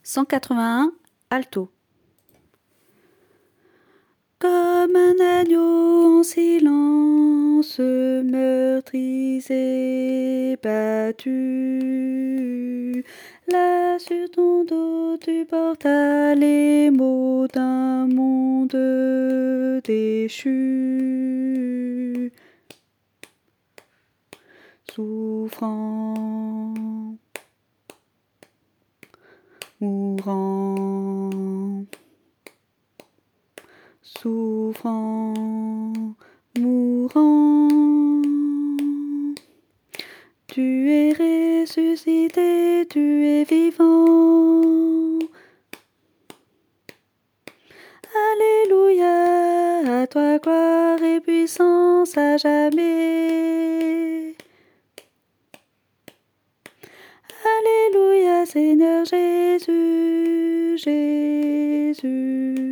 181, alto. Comme un agneau en silence, meurtrisé, battu, là sur ton dos tu portas les maux d'un monde déchu, souffrant, mourant, souffrant, mourant. Tu es ressuscité, tu es vivant. Alléluia, à toi gloire et puissance à jamais. Alléluia, Seigneur Jésus, Jésus.